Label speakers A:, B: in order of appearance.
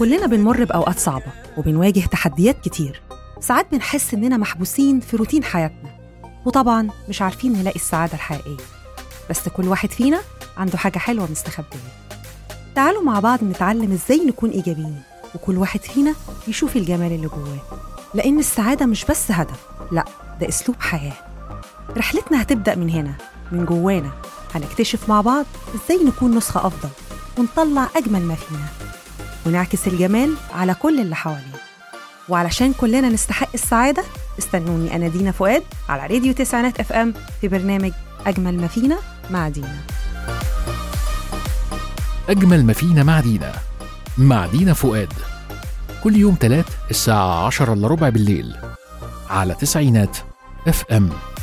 A: كلنا بنمر بأوقات صعبة وبنواجه تحديات كتير. ساعات بنحس إننا محبوسين في روتين حياتنا، وطبعاً مش عارفين نلاقي السعادة الحقيقية. بس كل واحد فينا عنده حاجة حلوة مستخبية. تعالوا مع بعض نتعلم إزاي نكون إيجابيين، وكل واحد فينا يشوف الجمال اللي جواه، لأن السعادة مش بس هدف، لأ، ده أسلوب حياة. رحلتنا هتبدأ من هنا، من جوانا. هنكتشف مع بعض إزاي نكون نسخة أفضل، ونطلع أجمل ما فينا، ونعكس الجمال على كل اللي حوالينا. وعلشان كلنا نستحق السعادة، استنوني أنا دينا فؤاد على راديو تسعينات FM في برنامج أجمل ما فينا مع دينا.
B: أجمل ما فينا مع دينا فؤاد، كل يوم 3 الساعة 10:15 بالليل على تسعينات FM.